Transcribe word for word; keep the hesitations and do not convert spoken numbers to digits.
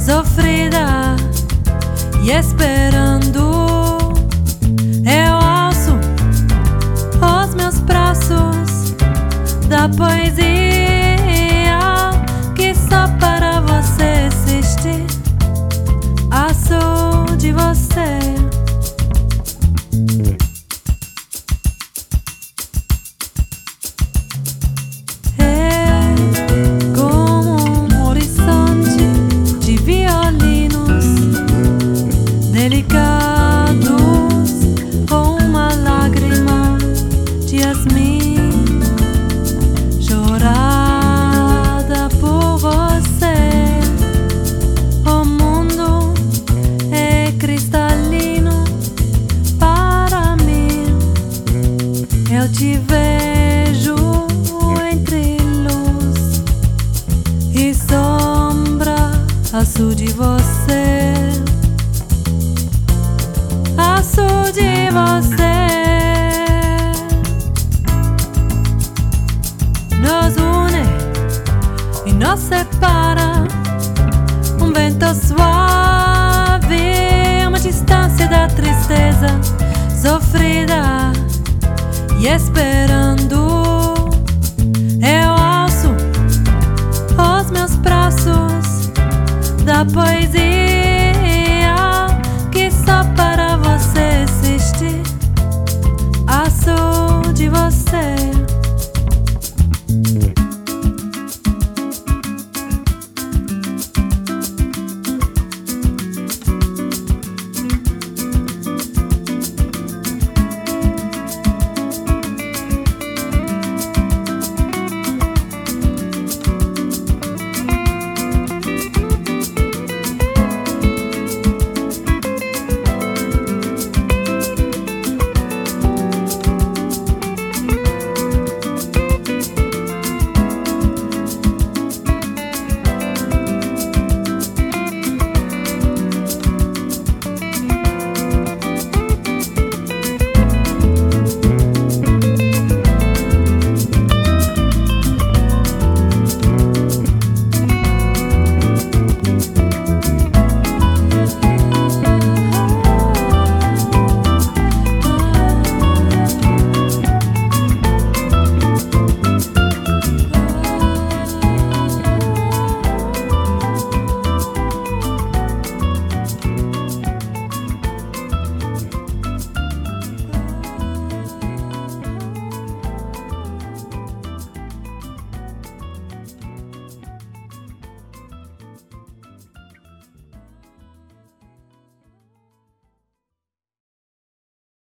sofrida e esperando. Eu alço os meus braços da poesia que só para você existe. Aço de você. Delicados, com uma lágrima de jasmim chorada por você. O mundo é cristalino para mim. Eu te vejo entre luz e sombra, azul de você. Aço de você nos une e nos separa. Um vento suave, uma distância da tristeza sofrida e esperando. Eu alço os meus braços da poesia que só para você existe. Aço de você.